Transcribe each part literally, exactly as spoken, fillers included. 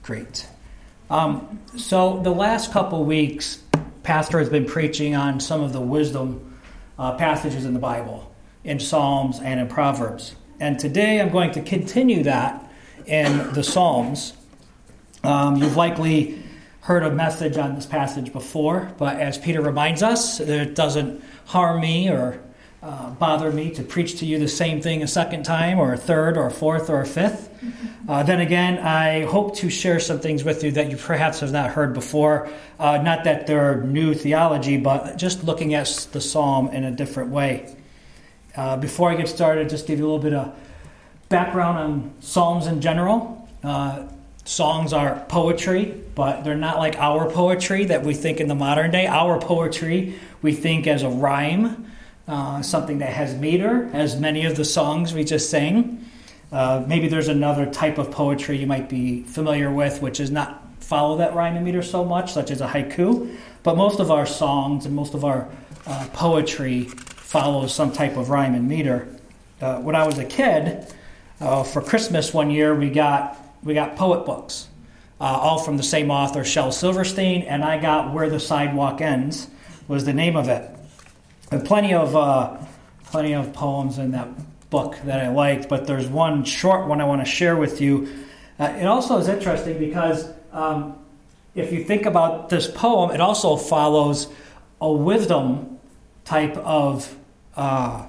Great. Um, so the last couple weeks, Pastor has been preaching on some of the wisdom uh, passages in the Bible, in Psalms and in Proverbs. And today I'm going to continue that in the Psalms. Um, you've likely heard a message on this passage before, but as Peter reminds us, it doesn't harm me or uh, bother me to preach to you the same thing a second time or a third or a fourth or a fifth. Uh, then again, I hope to share some things with you that you perhaps have not heard before. Uh, not that they're new theology, but just looking at the psalm in a different way. Uh, before I get started, just give you a little bit of background on psalms in general. Uh, songs are poetry, but they're not like our poetry that we think in the modern day. Our poetry we think as a rhyme, uh, something that has meter, as many of the songs we just sang. Uh, maybe there's another type of poetry you might be familiar with, which is not follow that rhyme and meter so much, such as a haiku. But most of our songs and most of our uh, poetry follows some type of rhyme and meter. Uh, when I was a kid, uh, for Christmas one year, we got we got poet books, uh, all from the same author, Shel Silverstein, and I got Where the Sidewalk Ends was the name of it. And plenty of uh, plenty of poems in that book that I liked, but there's one short one I want to share with you. Uh, it also is interesting because um, if you think about this poem, it also follows a wisdom type of uh,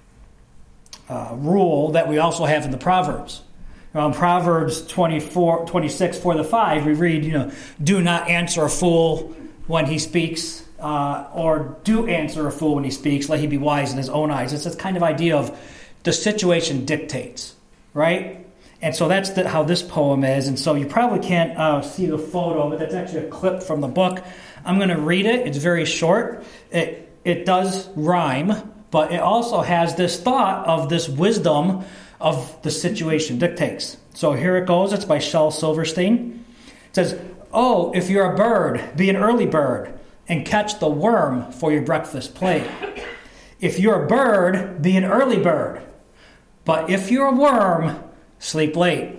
uh, rule that we also have in the Proverbs. Now, in Proverbs twenty-four, twenty-six, four to five, we read, you know, do not answer a fool when he speaks, uh, or do answer a fool when he speaks, let he be wise in his own eyes. It's this kind of idea of the situation dictates, right? And so that's the, how this poem is. And so you probably can't uh, see the photo, but that's actually a clip from the book. I'm going to read it. It's very short. It it does rhyme, but it also has this thought of this wisdom of the situation dictates. So here it goes. It's by Shel Silverstein. It says, "Oh, if you're a bird, be an early bird and catch the worm for your breakfast plate. If you're a bird, be an early bird. But if you're a worm, sleep late."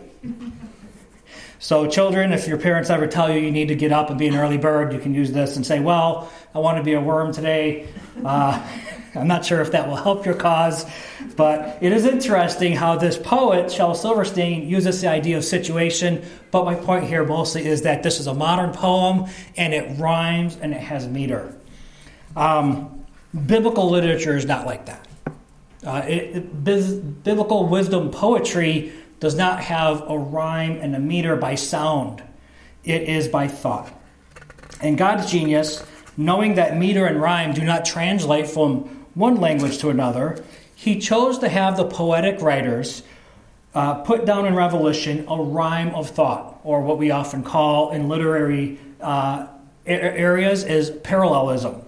So children, if your parents ever tell you you need to get up and be an early bird, you can use this and say, well, I want to be a worm today. Uh, I'm not sure if that will help your cause, but it is interesting how this poet, Shel Silverstein, uses the idea of situation. But my point here mostly is that this is a modern poem, and it rhymes, and it has meter. Um, biblical literature is not like that. Uh, it, it, biz, biblical wisdom poetry does not have a rhyme and a meter by sound. It is by thought. And God's genius, knowing that meter and rhyme do not translate from one language to another, he chose to have the poetic writers uh, put down in Revelation a rhyme of thought, or what we often call in literary uh, areas is parallelism.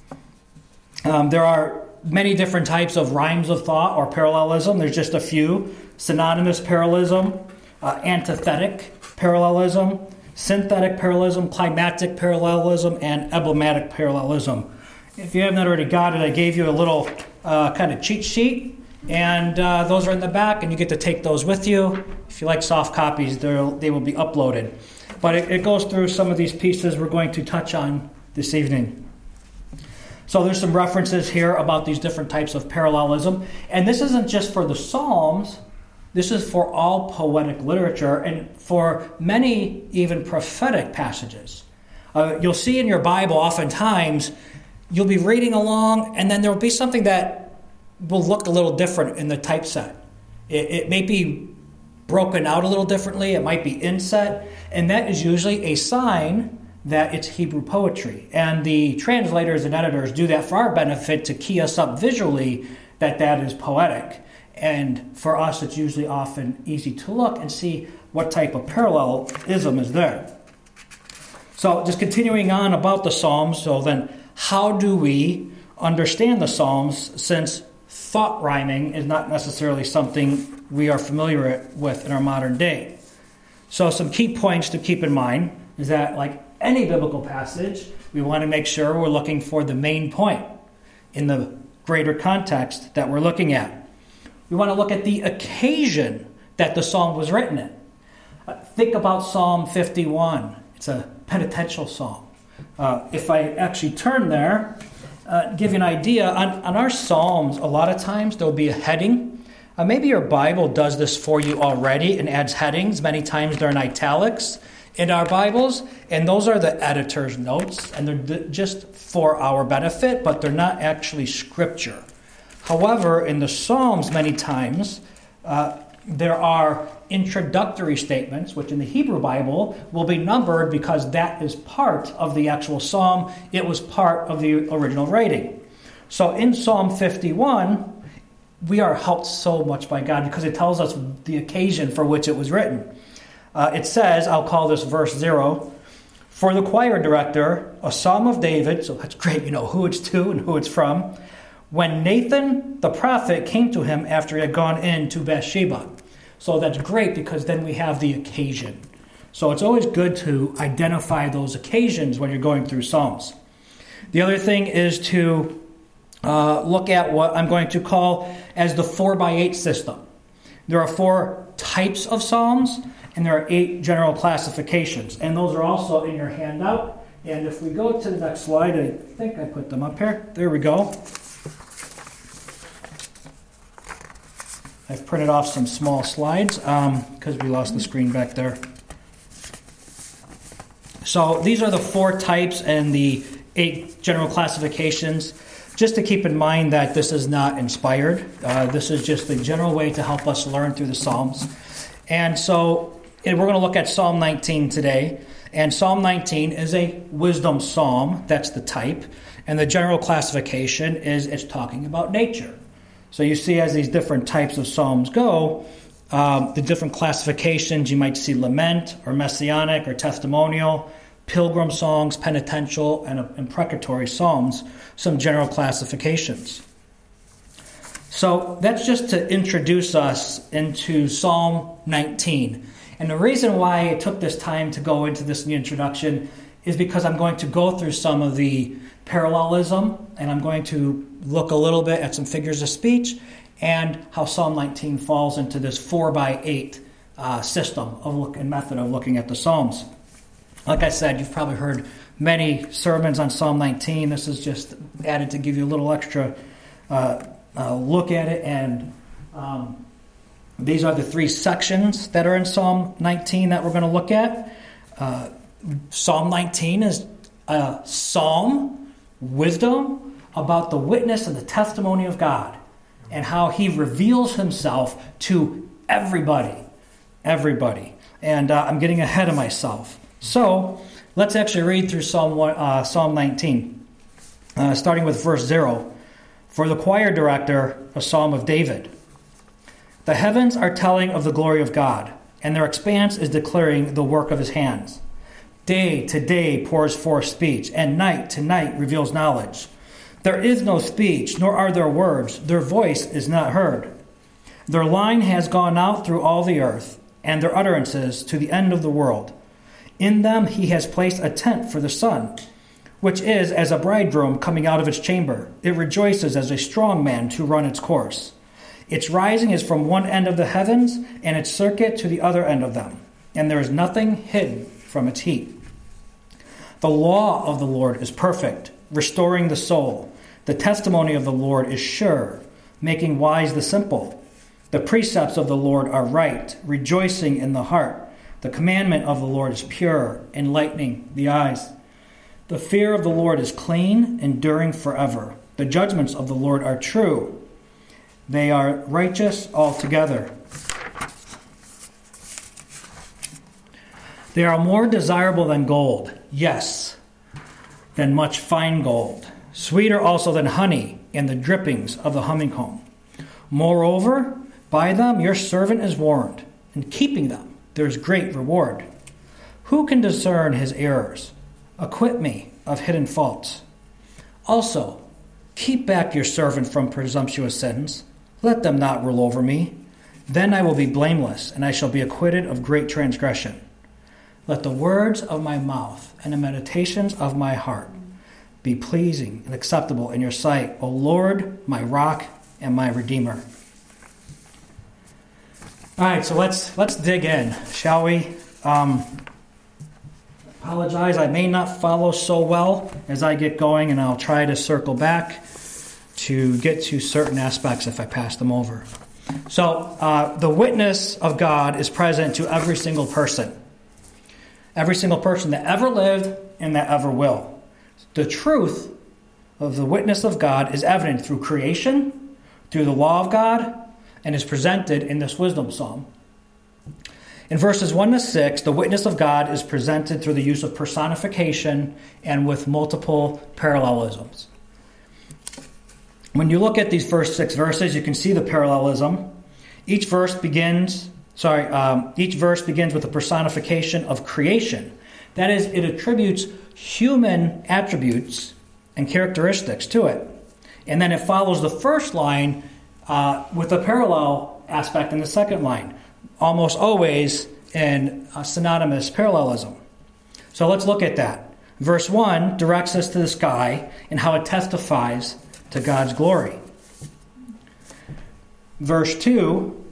Um, there are many different types of rhymes of thought or parallelism. There's just a few. Synonymous parallelism, uh, antithetic parallelism, synthetic parallelism, climatic parallelism, and emblematic parallelism. If you haven't already got it, I gave you a little uh, kind of cheat sheet, and uh, those are in the back, and you get to take those with you. If you like soft copies, they will be uploaded. But it, it goes through some of these pieces we're going to touch on this evening. So there's some references here about these different types of parallelism. And this isn't just for the Psalms. This is for all poetic literature and for many even prophetic passages. Uh, you'll see in your Bible oftentimes you'll be reading along and then there will be something that will look a little different in the typeset. It, it may be broken out a little differently. It might be inset. And that is usually a sign that it's Hebrew poetry. And the translators and editors do that for our benefit to key us up visually that that is poetic. And for us, it's usually often easy to look and see what type of parallelism is there. So just continuing on about the Psalms, so then how do we understand the Psalms since thought rhyming is not necessarily something we are familiar with in our modern day? So some key points to keep in mind is that, like any biblical passage, we want to make sure we're looking for the main point in the greater context that we're looking at. We want to look at the occasion that the psalm was written in. Uh, think about Psalm fifty-one. It's a penitential psalm. Uh, if I actually turn there, uh, give you an idea, on, on our psalms, a lot of times there'll be a heading. Uh, maybe your Bible does this for you already and adds headings. Many times they're in italics in our Bibles, and those are the editor's notes, and they're just for our benefit, but they're not actually scripture. However, in the Psalms, many times, uh, there are introductory statements, which in the Hebrew Bible will be numbered because that is part of the actual psalm. It was part of the original writing. So in Psalm fifty-one, we are helped so much by God because it tells us the occasion for which it was written. Uh, it says, I'll call this verse zero, for the choir director, a psalm of David, so that's great, you know who it's to and who it's from, when Nathan the prophet came to him after he had gone in to Bathsheba. So that's great because then we have the occasion. So it's always good to identify those occasions when you're going through Psalms. The other thing is to uh, look at what I'm going to call as the four by eight system. There are four types of Psalms, and there are eight general classifications. And those are also in your handout. And if we go to the next slide, I think I put them up here. There we go. I've printed off some small slides because um, we lost the screen back there. So these are the four types and the eight general classifications. Just to keep in mind that this is not inspired. Uh, this is just the general way to help us learn through the Psalms. And so and we're going to look at Psalm nineteen today. And Psalm nineteen is a wisdom psalm. That's the type. And the general classification is it's talking about nature. So you see as these different types of psalms go, um, the different classifications, you might see lament or messianic or testimonial, pilgrim songs, penitential, and imprecatory psalms, some general classifications. So that's just to introduce us into Psalm nineteen. And the reason why I took this time to go into this new introduction is because I'm going to go through some of the parallelism, and I'm going to look a little bit at some figures of speech and how Psalm nineteen falls into this four by eight uh, system of look and method of looking at the Psalms. Like I said, you've probably heard many sermons on Psalm nineteen. This is just added to give you a little extra uh, uh, look at it. And um, these are the three sections that are in Psalm nineteen that we're going to look at. Uh, Psalm nineteen is a psalm, wisdom, about the witness and the testimony of God and how he reveals himself to everybody. Everybody. And uh, I'm getting ahead of myself. So let's actually read through Psalm uh, Psalm nineteen, uh, starting with verse zero. For the choir director, a psalm of David. The heavens are telling of the glory of God, and their expanse is declaring the work of his hands. Day to day pours forth speech, and night to night reveals knowledge. There is no speech, nor are there words. Their voice is not heard. Their line has gone out through all the earth, and their utterances to the end of the world. In them he has placed a tent for the sun, which is as a bridegroom coming out of its chamber. It rejoices as a strong man to run its course. Its rising is from one end of the heavens, and its circuit to the other end of them. And there is nothing hidden from its heat. The law of the Lord is perfect, restoring the soul. The testimony of the Lord is sure, making wise the simple. The precepts of the Lord are right, rejoicing in the heart. The commandment of the Lord is pure, enlightening the eyes. The fear of the Lord is clean, enduring forever. The judgments of the Lord are true. They are righteous altogether. They are more desirable than gold, yes, than much fine gold. Sweeter also than honey and the drippings of the honeycomb. Moreover, by them your servant is warned. In keeping them there is great reward. Who can discern his errors? Acquit me of hidden faults. Also, keep back your servant from presumptuous sins. Let them not rule over me. Then I will be blameless, and I shall be acquitted of great transgression. Let the words of my mouth and the meditations of my heart be pleasing and acceptable in your sight, O Lord, my rock and my redeemer. All right, so let's let's dig in, shall we? Um, apologize, I may not follow so well as I get going, and I'll try to circle back to get to certain aspects if I pass them over. So, uh, the witness of God is present to every single person. Every single person that ever lived and that ever will. The truth of the witness of God is evident through creation, through the law of God, and is presented in this wisdom psalm. In verses one to six, the witness of God is presented through the use of personification and with multiple parallelisms. When you look at these first six verses, you can see the parallelism. Each verse begins, sorry, um, each verse begins with a personification of creation. That is, it attributes human attributes and characteristics to it. And then it follows the first line uh, with a parallel aspect in the second line, almost always in a synonymous parallelism. So let's look at that. Verse one directs us to the sky and how it testifies to God's glory. Verse two,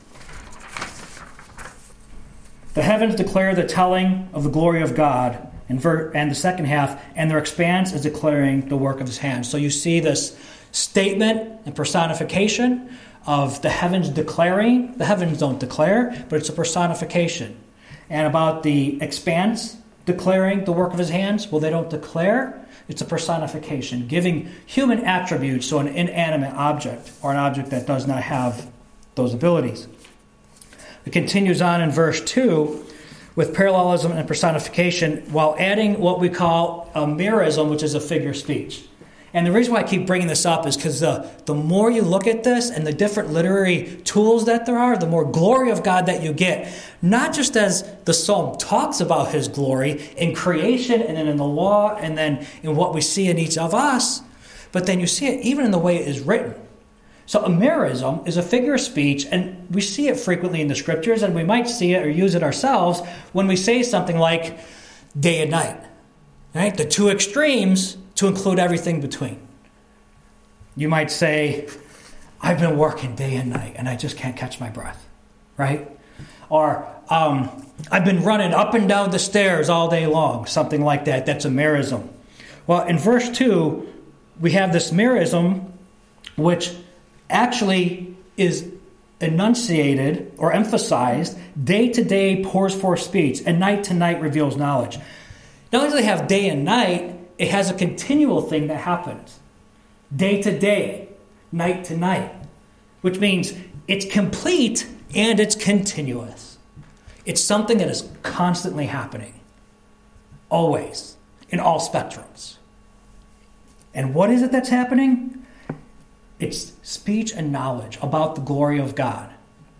the heavens declare the telling of the glory of God. And, ver- and the second half, and their expanse is declaring the work of his hands. So you see this statement and personification of the heavens declaring. The heavens don't declare, but it's a personification. And about the expanse declaring the work of his hands, well, they don't declare. It's a personification, giving human attributes to an inanimate object or an object that does not have those abilities. It continues on in verse two with parallelism and personification while adding what we call a merism, which is a figure of speech. And the reason why I keep bringing this up is because the, the more you look at this and the different literary tools that there are, the more glory of God that you get. Not just as the psalm talks about his glory in creation and then in the law and then in what we see in each of us, but then you see it even in the way it is written. So a merism is a figure of speech, and we see it frequently in the scriptures, and we might see it or use it ourselves when we say something like day and night. Right? The two extremes to include everything between. You might say, I've been working day and night, and I just can't catch my breath. Right? Or um, I've been running up and down the stairs all day long. Something like that. That's a merism. Well, in verse two, we have this merism, which actually is enunciated or emphasized. Day to day pours forth speech, and night to night reveals knowledge. Not only do they have day and night, it has a continual thing that happens. Day to day, night to night, which means it's complete and it's continuous. It's something that is constantly happening, always, in all spectrums. And what is it that's happening? It's speech and knowledge about the glory of God.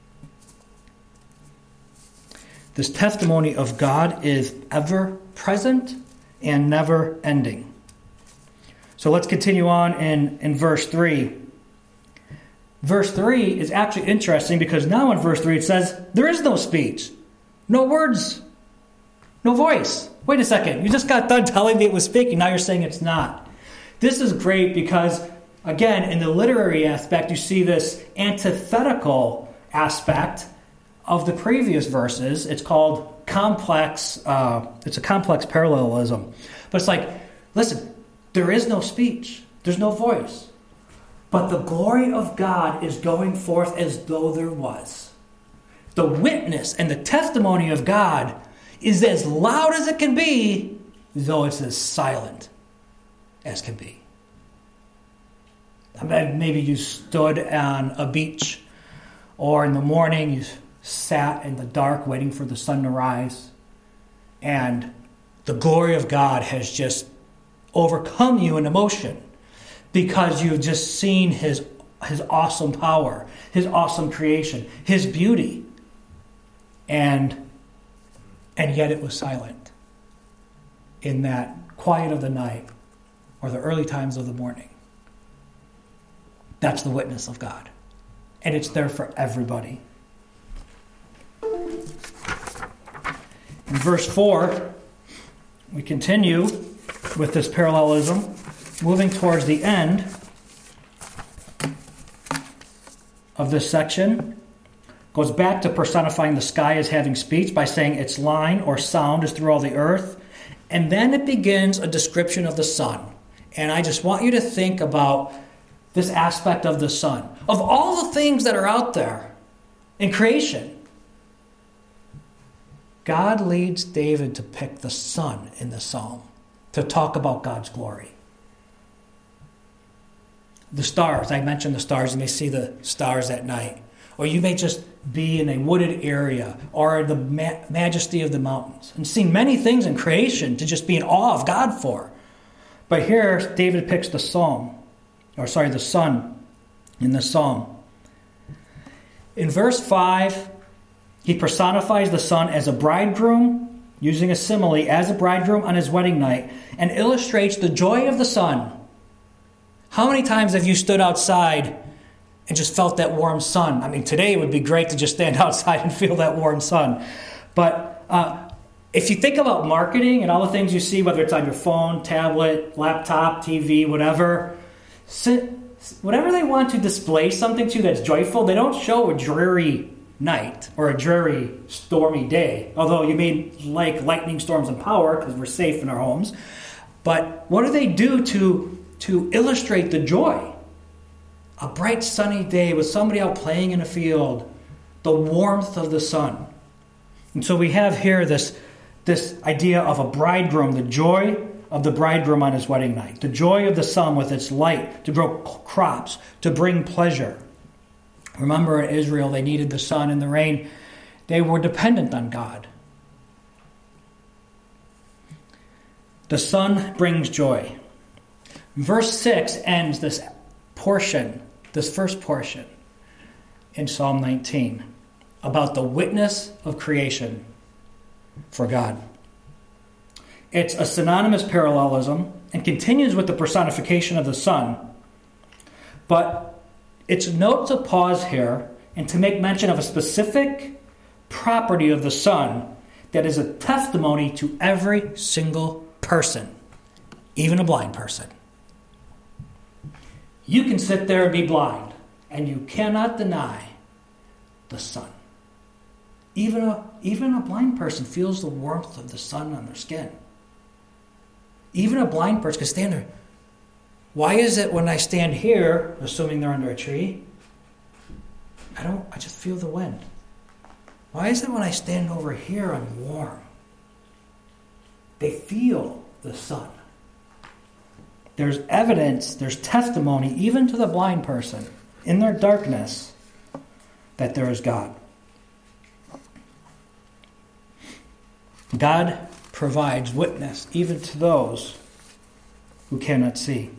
This testimony of God is ever present and never ending. So let's continue on in, in verse three. Verse three is actually interesting because now in verse three it says, there is no speech, no words, no voice. Wait a second, you just got done telling me it was speaking, now you're saying it's not. This is great because again, in the literary aspect, you see this antithetical aspect of the previous verses. It's called complex, uh, it's a complex parallelism. But it's like, listen, there is no speech. There's no voice. But the glory of God is going forth as though there was. The witness and the testimony of God is as loud as it can be, though it's as silent as can be. Maybe you stood on a beach, or in the morning you sat in the dark waiting for the sun to rise, and the glory of God has just overcome you in emotion because you've just seen his, his awesome power, his awesome creation, his beauty, and, and yet it was silent in that quiet of the night or the early times of the morning. That's the witness of God. And it's there for everybody. In verse four, we continue with this parallelism, moving towards the end of this section. Goes back to personifying the sky as having speech by saying its line or sound is through all the earth. And then it begins a description of the sun. And I just want you to think about this aspect of the sun. Of all the things that are out there in creation, God leads David to pick the sun in the psalm to talk about God's glory. The stars, I mentioned the stars. You may see the stars at night. Or you may just be in a wooded area or the ma- majesty of the mountains and see many things in creation to just be in awe of God for. But here, David picks the psalm, or sorry, the sun in the psalm. In verse five, he personifies the sun as a bridegroom, using a simile as a bridegroom on his wedding night, and illustrates the joy of the sun. How many times have you stood outside and just felt that warm sun? I mean, today it would be great to just stand outside and feel that warm sun. But uh, if you think about marketing and all the things you see, whether it's on your phone, tablet, laptop, T V, whatever, whatever they want to display something to that's joyful, they don't show a dreary night or a dreary, stormy day. Although you may like lightning storms and power because we're safe in our homes. But what do they do to, to illustrate the joy? A bright sunny day with somebody out playing in a field, the warmth of the sun. And so we have here this, this idea of a bridegroom, the joy of the bridegroom on his wedding night, the joy of the sun with its light to grow crops, to bring pleasure. Remember in Israel, they needed the sun and the rain. They were dependent on God. The sun brings joy. Verse six ends this portion, this first portion in Psalm nineteen about the witness of creation for God. It's a synonymous parallelism and continues with the personification of the sun. But it's note to pause here and to make mention of a specific property of the sun that is a testimony to every single person, even a blind person. You can sit there and be blind, and you cannot deny the sun. Even a, even a blind person feels the warmth of the sun on their skin. Even a blind person can stand there. Why is it when I stand here, assuming they're under a tree, I don't, I just feel the wind? Why is it when I stand over here, I'm warm? They feel the sun. There's evidence, there's testimony, even to the blind person, in their darkness, that there is God. God provides witness even to those who cannot see.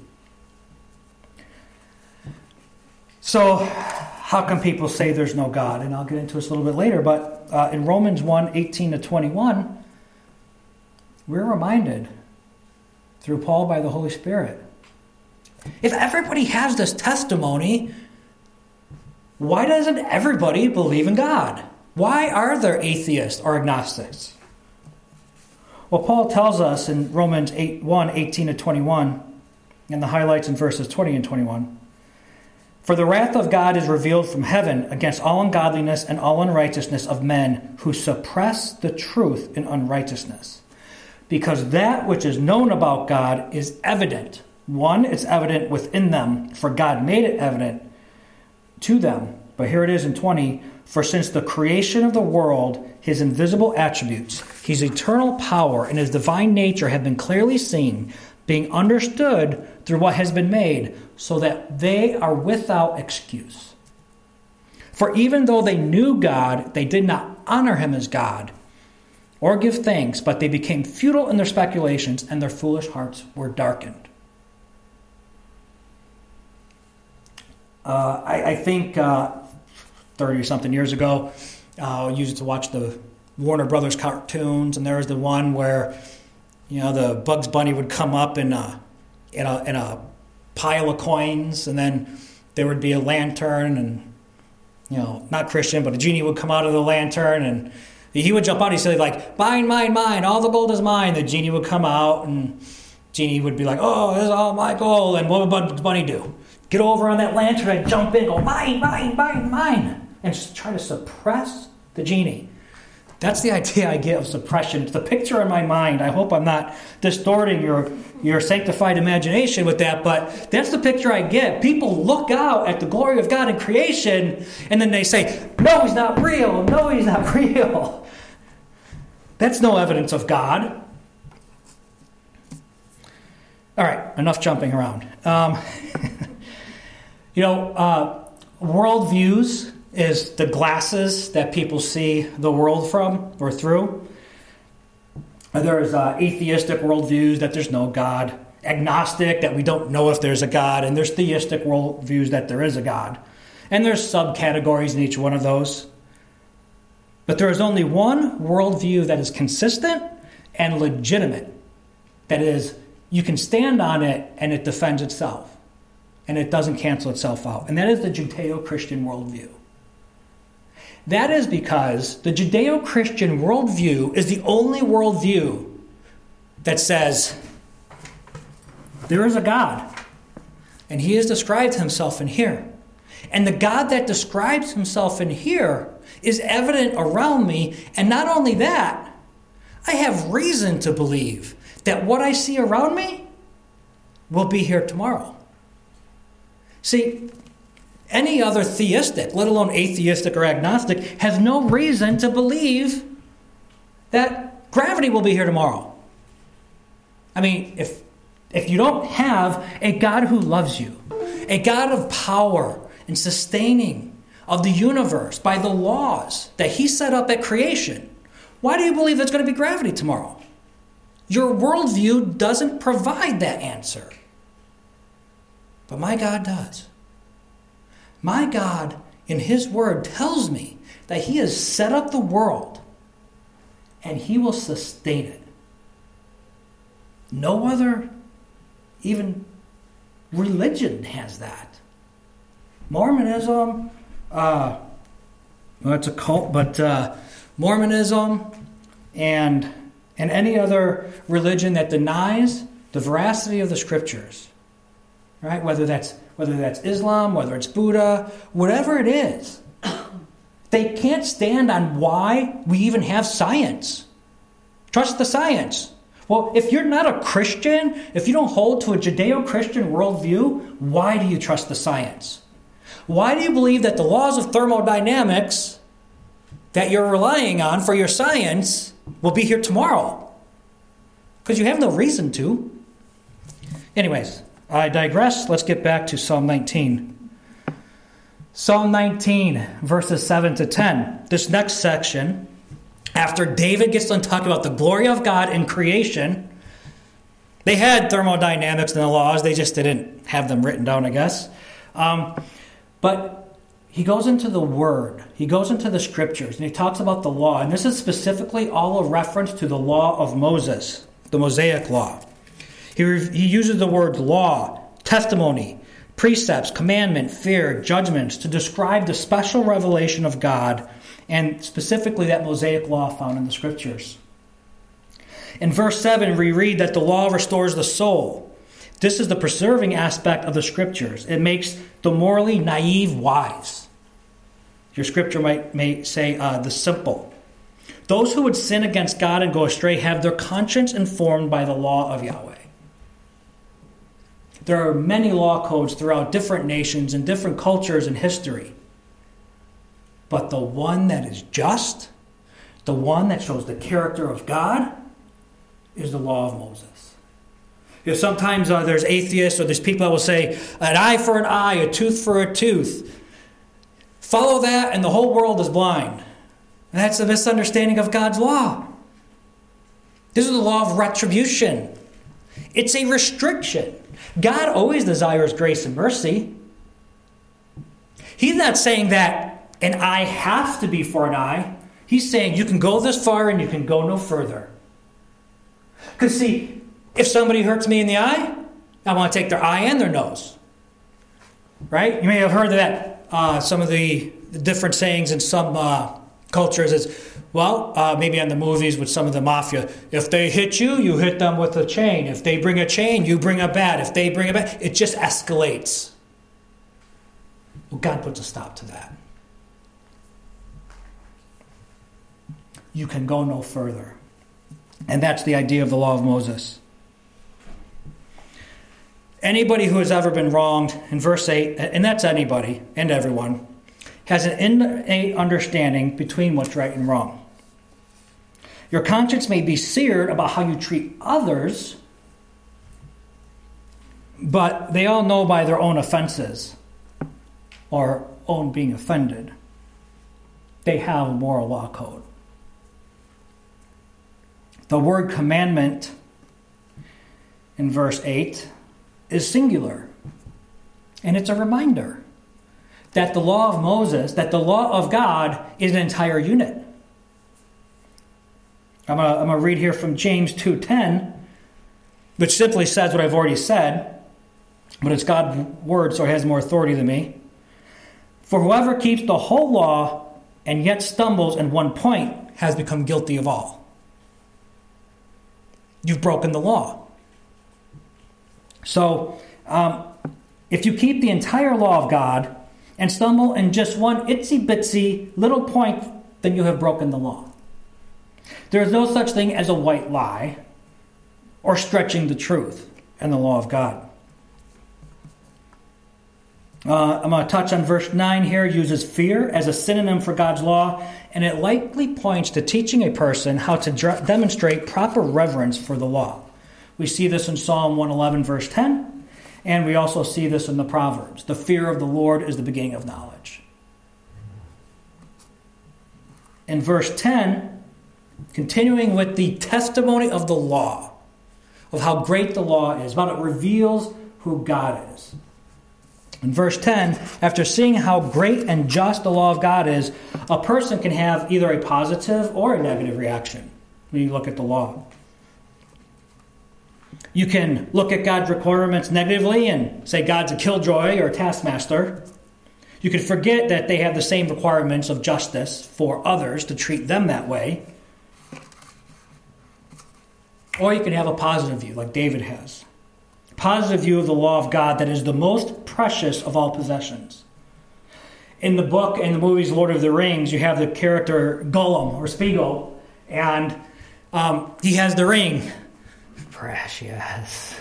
So, how can people say there's no God? And I'll get into this a little bit later, but uh, in Romans one, eighteen to twenty-one, we're reminded through Paul by the Holy Spirit. If everybody has this testimony, why doesn't everybody believe in God? Why are there atheists or agnostics? Well, Paul tells us in Romans one, eighteen to twenty-one, and the highlights in verses twenty and twenty-one, for the wrath of God is revealed from heaven against all ungodliness and all unrighteousness of men who suppress the truth in unrighteousness. Because that which is known about God is evident. One, it's evident within them, for God made it evident to them. But here it is in twenty, for since the creation of the world, his invisible attributes, his eternal power, and his divine nature have been clearly seen, being understood through what has been made, so that they are without excuse. For even though they knew God, they did not honor him as God, or give thanks, but they became futile in their speculations, and their foolish hearts were darkened. Uh, I, I think uh, thirty-something years ago, uh, I used to watch the Warner Brothers cartoons, and there was the one where, you know, the Bugs Bunny would come up in a, in a, in a pile of coins, and then there would be a lantern, and, you know, not Christian, but a genie would come out of the lantern, and he would jump out. He'd say, like, mine, mine, mine. All the gold is mine. The genie would come out, and genie would be like, oh, this is all my gold. And what would Bugs Bunny do? Get over on that lantern and jump in, go, mine, mine, mine, mine. and try to suppress the genie. That's the idea I get of suppression. It's the picture in my mind. I hope I'm not distorting your, your sanctified imagination with that, but that's the picture I get. People look out at the glory of God in creation, and then they say, no, he's not real. No, he's not real. That's no evidence of God. All right, enough jumping around. Um, you know, uh, worldviews is the glasses that people see the world from or through. There's uh, atheistic worldviews that there's no God, agnostic that we don't know if there's a God, and there's theistic worldviews that there is a God. And there's subcategories in each one of those. But there is only one worldview that is consistent and legitimate. That is, you can stand on it and it defends itself. And it doesn't cancel itself out. And that is the Judeo-Christian worldview. That is because the Judeo-Christian worldview is the only worldview that says there is a God. And he has described himself in here. And the God that describes himself in here is evident around me. And not only that, I have reason to believe that what I see around me will be here tomorrow. See, any other theistic, let alone atheistic or agnostic, has no reason to believe that gravity will be here tomorrow. I mean, if if you don't have a God who loves you, a God of power and sustaining of the universe by the laws that he set up at creation, why do you believe there's going to be gravity tomorrow? Your worldview doesn't provide that answer. But my God does. My God, in his word, tells me that he has set up the world and he will sustain it. No other, even religion has that. Mormonism, uh, well, it's a cult, but uh, Mormonism and, and any other religion that denies the veracity of the scriptures, right? Whether that's whether that's Islam, whether it's Buddha, whatever it is, they can't stand on why we even have science. Trust the science. Well, if you're not a Christian, if you don't hold to a Judeo-Christian worldview, why do you trust the science? Why do you believe that the laws of thermodynamics that you're relying on for your science will be here tomorrow? Because you have no reason to. Anyways, I digress. Let's get back to Psalm nineteen. Psalm nineteen, verses seven to ten. This next section, after David gets done talking about the glory of God in creation, they had thermodynamics and the laws. They just didn't have them written down, I guess. Um, but he goes into the Word. He goes into the Scriptures, and he talks about the law. And this is specifically all a reference to the law of Moses, the Mosaic law. He, he uses the words law, testimony, precepts, commandment, fear, judgments to describe the special revelation of God, and specifically that Mosaic law found in the Scriptures. In verse seven, we read that the law restores the soul. This is the preserving aspect of the Scriptures. It makes the morally naive wise. Your Scripture might may say uh, the simple. Those who would sin against God and go astray have their conscience informed by the law of Yahweh. There are many law codes throughout different nations and different cultures and history. But the one that is just, the one that shows the character of God, is the law of Moses. You know, sometimes uh, there's atheists or there's people that will say, an eye for an eye, a tooth for a tooth. Follow that and the whole world is blind. And that's a misunderstanding of God's law. This is the law of retribution. It's a restriction. God always desires grace and mercy. He's not saying that an eye has to be for an eye. He's saying you can go this far and you can go no further. Because see, if somebody hurts me in the eye, I want to take their eye and their nose. Right? You may have heard that uh, some of the, the different sayings in some uh, cultures is, well, uh, maybe on the movies with some of the mafia, if they hit you, you hit them with a chain. If they bring a chain, you bring a bat. If they bring a bat, it just escalates. Well, God puts a stop to that. you can go no further. And that's the idea of the law of Moses. Anybody who has ever been wronged, in verse eight, and that's anybody and everyone, has an innate understanding between what's right and wrong. Your conscience may be seared about how you treat others, but they all know by their own offenses or own being offended. They have a moral law code. The word commandment in verse eight is singular. And it's a reminder that the law of Moses, that the law of God is an entire unit. I'm going to I'm going to read here from James two ten, which simply says what I've already said, but it's God's word, so it has more authority than me. For whoever keeps the whole law and yet stumbles in one point has become guilty of all. You've broken the law. So, um, if you keep the entire law of God and stumble in just one itsy-bitsy little point, then you have broken the law. There is no such thing as a white lie or stretching the truth in the law of God. Uh, I'm going to touch on verse nine here. It uses fear as a synonym for God's law, and it likely points to teaching a person how to dr- demonstrate proper reverence for the law. We see this in Psalm one eleven, verse ten, and we also see this in the Proverbs. The fear of the Lord is the beginning of knowledge. In verse ten, continuing with the testimony of the law, of how great the law is, about it reveals who God is. In verse ten, after seeing how great and just the law of God is, a person can have either a positive or a negative reaction when you look at the law. You can look at God's requirements negatively and say God's a killjoy or a taskmaster. You can forget that they have the same requirements of justice for others to treat them that way. Or you can have a positive view like David has. Positive view of the law of God that is the most precious of all possessions. In the book and the movies Lord of the Rings, you have the character Gollum or Smeagol, and um, he has the ring. Precious.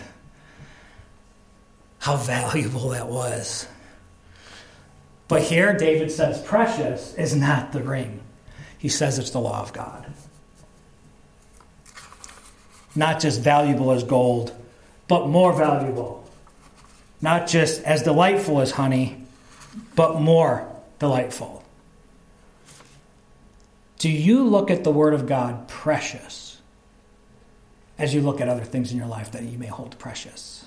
How valuable that was. But here David says precious is not the ring. He says it's the law of God. Not just valuable as gold, but more valuable. Not just as delightful as honey, but more delightful. Do you look at the Word of God precious as you look at other things in your life that you may hold precious?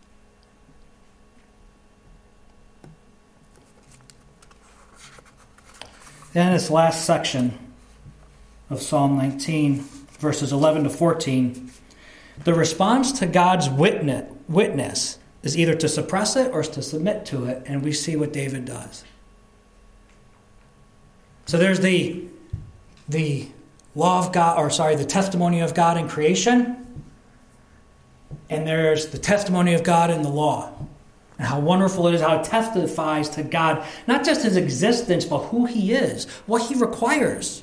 Then this last section of Psalm nineteen, verses eleven to fourteen, the response to God's witness, witness is either to suppress it or to submit to it, and we see what David does. So there's the, the law of God, or sorry, the testimony of God in creation, and there's the testimony of God in the law, and how wonderful it is, how it testifies to God, not just his existence, but who he is, what he requires.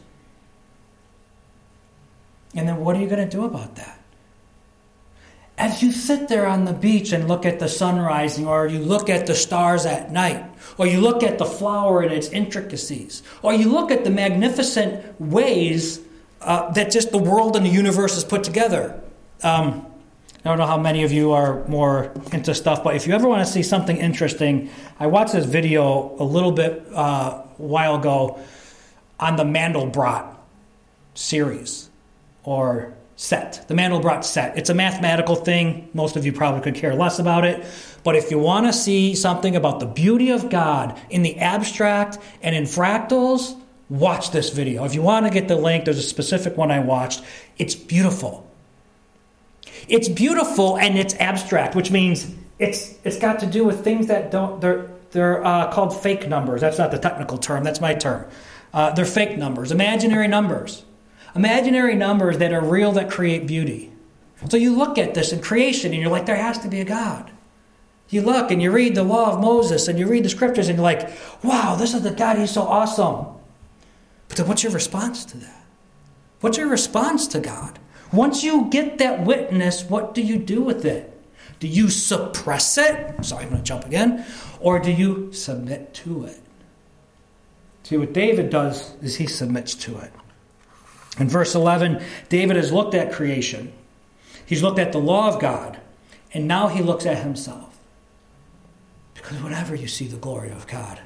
And then what are you going to do about that? As you sit there on the beach and look at the sun rising, or you look at the stars at night, or you look at the flower and its intricacies, or you look at the magnificent ways uh, that just the world and the universe is put together. Um, I don't know how many of you are more into stuff, but if you ever want to see something interesting, I watched this video a little bit uh, while ago on the Mandelbrot series, or set, the Mandelbrot set. It's a mathematical thing. Most of you probably could care less about it. But if you want to see something about the beauty of God in the abstract and in fractals, watch this video. If you want to get the link, there's a specific one I watched. It's beautiful. It's beautiful and it's abstract, which means it's it's got to do with things that don't, they're, they're uh, called fake numbers. That's not the technical term. That's my term. Uh, they're fake numbers, imaginary numbers. Imaginary numbers that are real, that create beauty. So you look at this in creation and you're like, there has to be a God. You look and you read the law of Moses and you read the scriptures and you're like, wow, this is the God, he's so awesome. But then what's your response to that? What's your response to God? Once you get that witness, what do you do with it? Do you suppress it? Sorry, I'm going to jump again. Or do you submit to it? See, what David does is he submits to it. In verse eleven, David has looked at creation. He's looked at the law of God. And now he looks at himself. Because whenever you see the glory of God,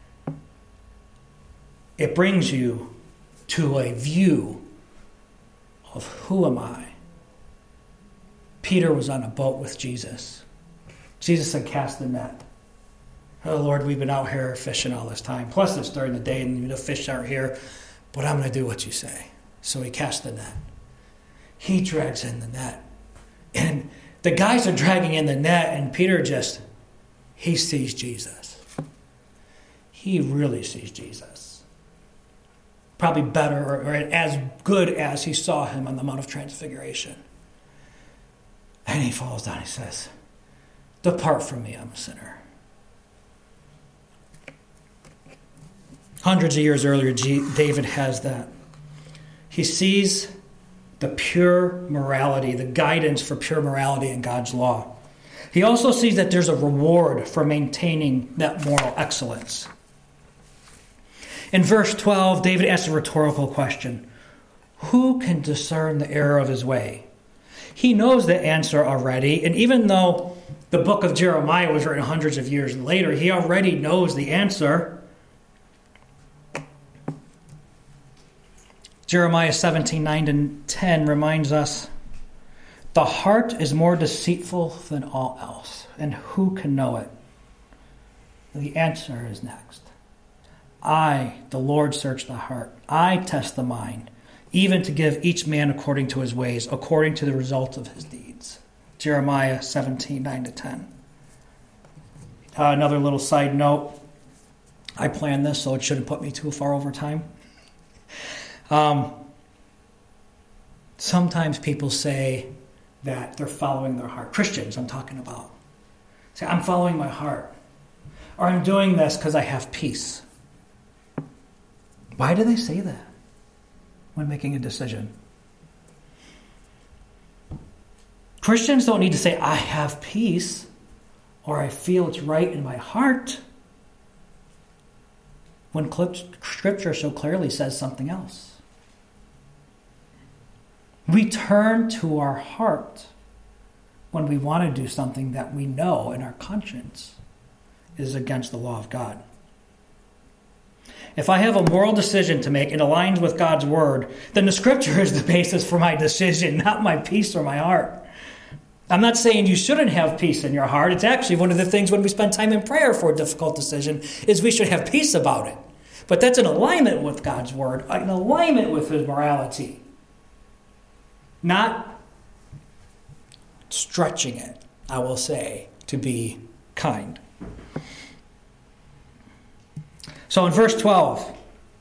it brings you to a view of who am I? Peter was on a boat with Jesus. Jesus said, cast the net. Oh, Lord, we've been out here fishing all this time. Plus, it's during the day and the fish aren't here. But I'm going to do what you say. So he cast the net. He drags in the net. And the guys are dragging in the net, and Peter just, he sees Jesus. He really sees Jesus. Probably better or, or as good as he saw him on the Mount of Transfiguration. And he falls down. He says, depart from me, I'm a sinner. Hundreds of years earlier, David has that. He sees the pure morality, the guidance for pure morality in God's law. He also sees that there's a reward for maintaining that moral excellence. In verse twelve, David asks a rhetorical question. Who can discern the error of his way? He knows the answer already, and even though the book of Jeremiah was written hundreds of years later, he already knows the answer. Jeremiah seventeen, nine to ten reminds us, the heart is more deceitful than all else, and who can know it? The answer is next. I, the Lord, search the heart. I test the mind, even to give each man according to his ways, according to the result of his deeds. Jeremiah seventeen, nine to ten. Uh, another little side note. I planned this, so it shouldn't put me too far over time. Um, sometimes people say that they're following their heart. Christians, I'm talking about. Say, I'm following my heart. Or I'm doing this because I have peace. Why do they say that when making a decision? Christians don't need to say, I have peace, or I feel it's right in my heart, when Scripture so clearly says something else. We turn to our heart when we want to do something that we know in our conscience is against the law of God. If I have a moral decision to make and aligns with God's word, then the Scripture is the basis for my decision, not my peace or my heart. I'm not saying you shouldn't have peace in your heart. It's actually one of the things when we spend time in prayer for a difficult decision is we should have peace about it. But that's in alignment with God's word, in alignment with his morality. Not stretching it, I will say, to be kind. So in verse twelve,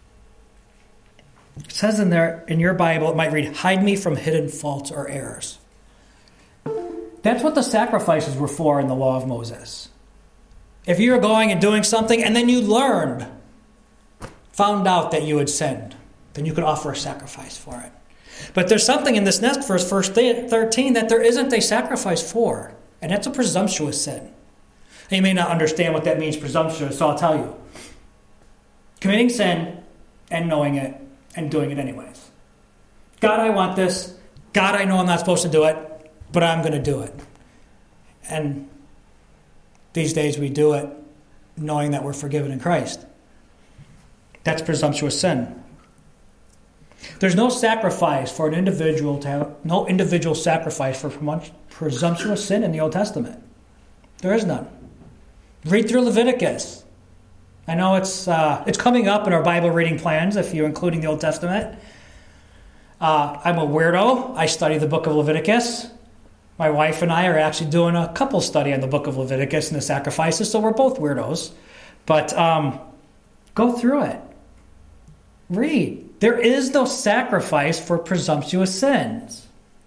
it says in there, in your Bible, it might read, hide me from hidden faults or errors. That's what the sacrifices were for in the law of Moses. If you were going and doing something and then you learned, found out that you had sinned, then you could offer a sacrifice for it. But there's something in this next verse, verse thirteen, that there isn't a sacrifice for, and that's a presumptuous sin. And you may not understand what that means, presumptuous, so I'll tell you. Committing sin and knowing it and doing it anyways. God, I want this. God, I know I'm not supposed to do it, but I'm going to do it. And these days we do it knowing that we're forgiven in Christ. That's presumptuous sin. There's no sacrifice for an individual to have, no individual sacrifice for presumptuous sin in the Old Testament. There is none. Read through Leviticus. I know it's uh, it's coming up in our Bible reading plans if you're including the Old Testament. Uh, I'm a weirdo. I study the book of Leviticus. My wife and I are actually doing a couple study on the book of Leviticus and the sacrifices, so we're both weirdos. But um, go through it. Read. There is no sacrifice for presumptuous sins.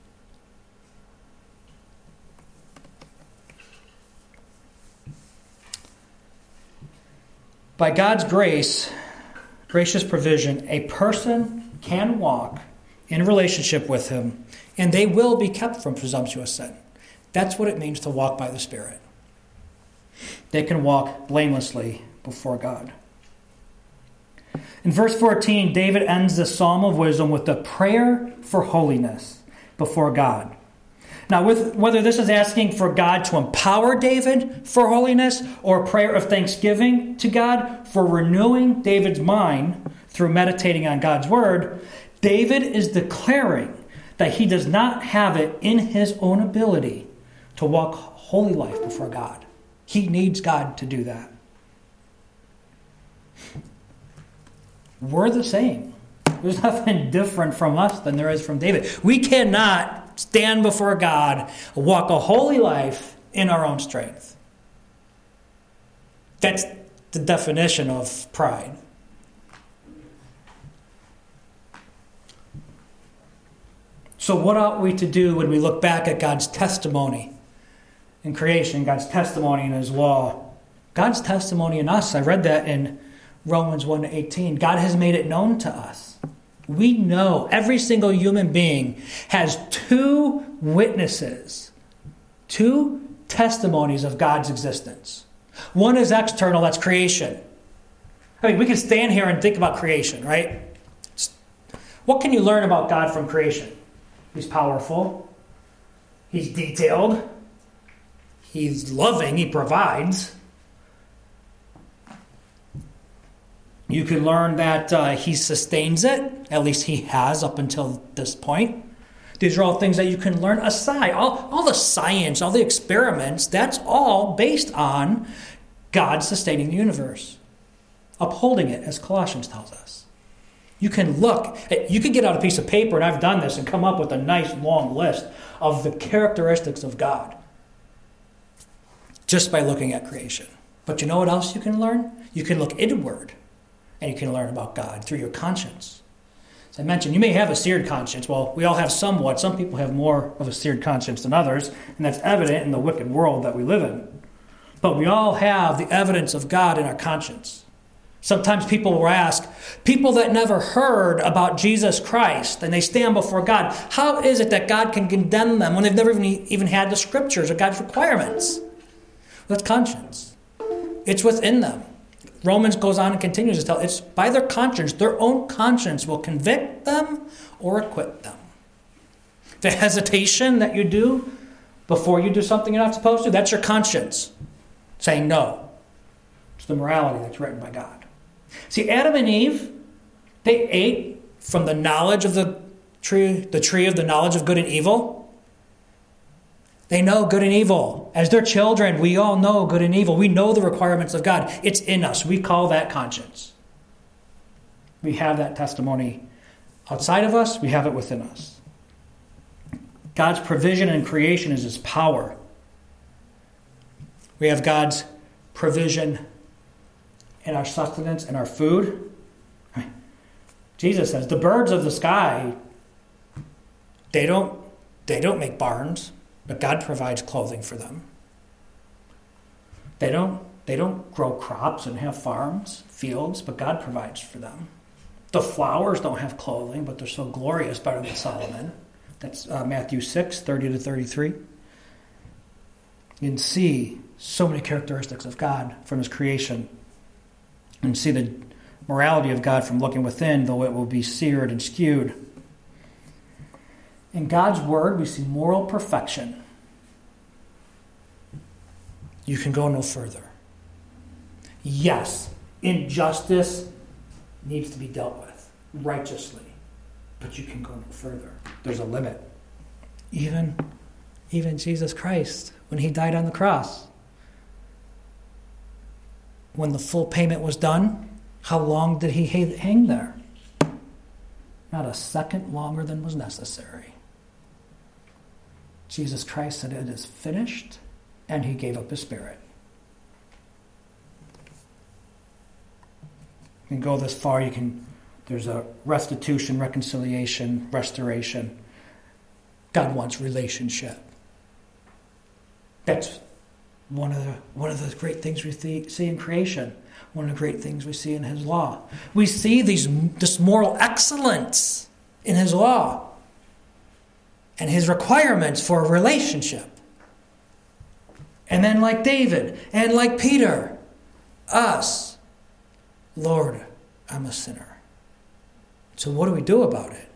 By God's grace, gracious provision, a person can walk in relationship with him, and they will be kept from presumptuous sin. That's what it means to walk by the Spirit. They can walk blamelessly before God. In verse fourteen, David ends the Psalm of Wisdom with a prayer for holiness before God. Now, with, whether this is asking for God to empower David for holiness or a prayer of thanksgiving to God for renewing David's mind through meditating on God's word, David is declaring that he does not have it in his own ability to walk holy life before God. He needs God to do that. We're the same. There's nothing different from us than there is from David. We cannot stand before God, walk a holy life in our own strength. That's the definition of pride. So what ought we to do when we look back at God's testimony in creation, God's testimony in his law, God's testimony in us? I read that in Romans one eighteen. God has made it known to us. We know every single human being has two witnesses, two testimonies of God's existence. One is external, that's creation. I mean, we can stand here and think about creation, right? What can you learn about God from creation? He's powerful. He's detailed. He's loving. He provides. You can learn that uh, he sustains it. At least he has up until this point. These are all things that you can learn aside. All, all the science, all the experiments, that's all based on God sustaining the universe. Upholding it, as Colossians tells us. You can look, you can get out a piece of paper, and I've done this, and come up with a nice long list of the characteristics of God. Just by looking at creation. But you know what else you can learn? You can look inward. And you can learn about God through your conscience. As I mentioned, you may have a seared conscience. Well, we all have somewhat. Some people have more of a seared conscience than others, and that's evident in the wicked world that we live in. But we all have the evidence of God in our conscience. Sometimes people will ask, people that never heard about Jesus Christ, and they stand before God, how is it that God can condemn them when they've never even, even had the scriptures or God's requirements? Well, that's conscience. It's within them. Romans goes on and continues to tell, it's by their conscience, their own conscience will convict them or acquit them. The hesitation that you do before you do something you're not supposed to, that's your conscience saying no. It's the morality that's written by God. See, Adam and Eve, they ate from the knowledge of the tree, the tree of the knowledge of good and evil. They know good and evil. As their children, we all know good and evil. We know the requirements of God. It's in us. We call that conscience. We have that testimony outside of us. We have it within us. God's provision in creation is his power. We have God's provision in our sustenance and our food. Jesus says, the birds of the sky, they don't, they don't make barns. But God provides clothing for them. They don't, they don't grow crops and have farms, fields, but God provides for them. The flowers don't have clothing, but they're so glorious, better than Solomon. That's uh, Matthew six, thirty to thirty-three. You can see so many characteristics of God from his creation. And see the morality of God from looking within, though it will be seared and skewed. In God's word, we see moral perfection. You can go no further. Yes, injustice needs to be dealt with righteously, but you can go no further. There's a limit. Even, even Jesus Christ, when he died on the cross, when the full payment was done, how long did he hang there? Not a second longer than was necessary. Jesus Christ said, it is finished, and he gave up his spirit. You can go this far, you can, there's a restitution, reconciliation, restoration. God wants relationship. That's one of the one of the great things we see, see in creation. One of the great things we see in his law. We see these this moral excellence in his law and his requirements for a relationship. And then like David and like Peter, us, Lord, I'm a sinner. So what do we do about it?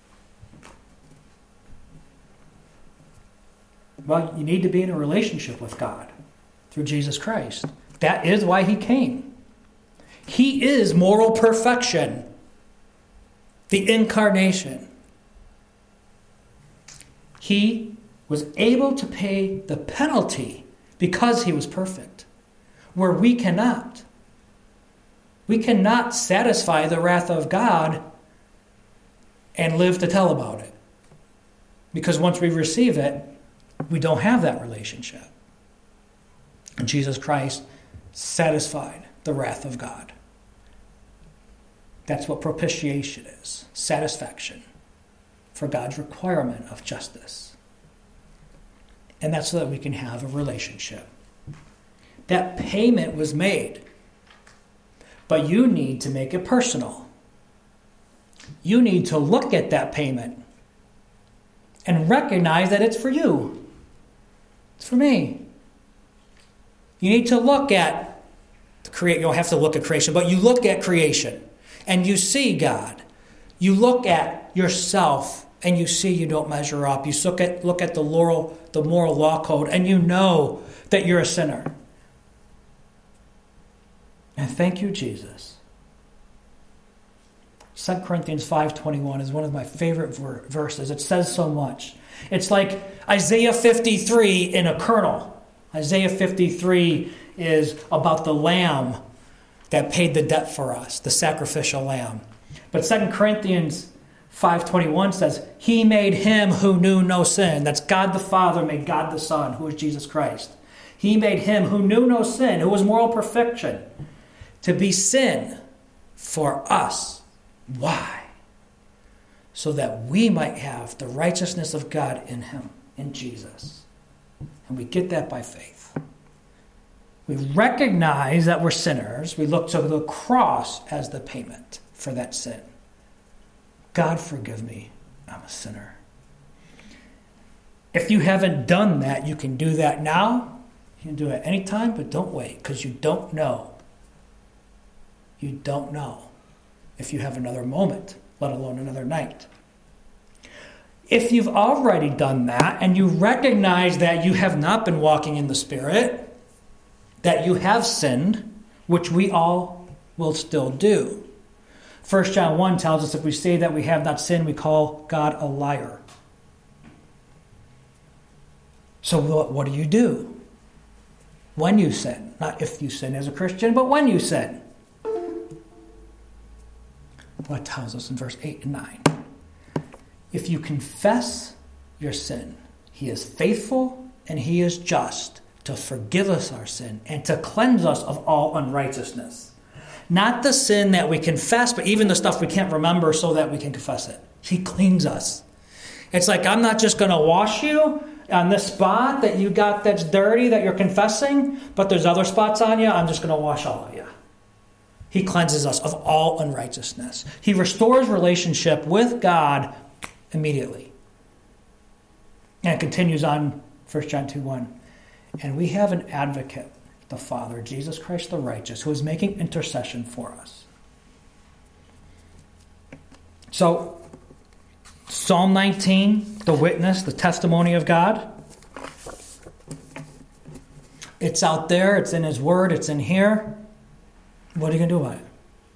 Well, you need to be in a relationship with God through Jesus Christ. That is why he came. He is moral perfection, the incarnation. He was able to pay the penalty because he was perfect, where we cannot. We cannot satisfy the wrath of God and live to tell about it. Because once we receive it, we don't have that relationship. And Jesus Christ satisfied the wrath of God. That's what propitiation is. Satisfaction for God's requirement of justice. And that's so that we can have a relationship. That payment was made. But you need to make it personal. You need to look at that payment and recognize that it's for you. It's for me. You need to look at the create. You don't have to look at creation, but you look at creation and you see God. You look at yourself and you see you don't measure up. You look at look at the moral the moral law code and you know that you're a sinner. And thank you, Jesus. Second Corinthians five twenty-one is one of my favorite ver- verses. It says so much. It's like Isaiah fifty-three in a kernel. Isaiah fifty-three is about the lamb that paid the debt for us, the sacrificial lamb. But Second Corinthians five twenty-one says, he made him who knew no sin. That's God the Father made God the Son, who is Jesus Christ. He made him who knew no sin, who was moral perfection, to be sin for us. Why? So that we might have the righteousness of God in him, in Jesus. And we get that by faith. We recognize that we're sinners. We look to the cross as the payment for that sin. God, forgive me. I'm a sinner. If you haven't done that, you can do that now. You can do it anytime, but don't wait, because you don't know. You don't know if you have another moment, let alone another night. If you've already done that and you recognize that you have not been walking in the Spirit, that you have sinned, which we all will still do. First John one tells us if we say that we have not sinned, we call God a liar. So what, what do you do when you sin? Not if you sin as a Christian, but when you sin. What tells us in verse eight and nine. If you confess your sin, he is faithful and he is just to forgive us our sin and to cleanse us of all unrighteousness. Not the sin that we confess, but even the stuff we can't remember so that we can confess it. He cleans us. It's like, I'm not just going to wash you on this spot that you got that's dirty that you're confessing, but there's other spots on you. I'm just going to wash all of you. He cleanses us of all unrighteousness. He restores relationship with God immediately. And it continues on, First John two one. And we have an advocate, the Father, Jesus Christ the righteous, who is making intercession for us. So, Psalm nineteen, the witness, the testimony of God. It's out there, it's in his word, it's in here. What are you going to do about it?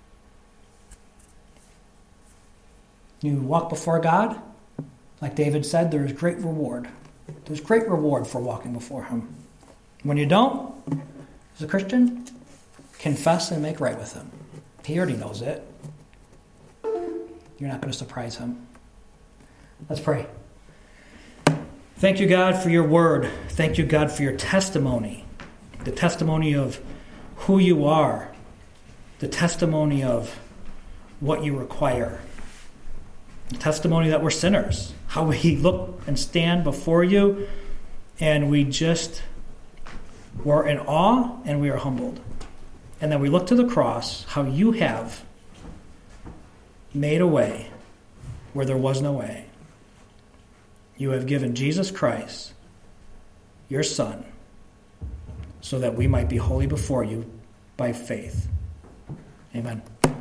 You walk before God. Like David said, there is great reward. There's great reward for walking before him. When you don't, as a Christian, confess and make right with him. He already knows it. You're not going to surprise him. Let's pray. Thank you, God, for your word. Thank you, God, for your testimony. The testimony of who you are. The testimony of what you require. The testimony that we're sinners. How we look and stand before you and we just were in awe and we are humbled. And then we look to the cross, how you have made a way where there was no way. You have given Jesus Christ, your Son, so that we might be holy before you by faith. Amen.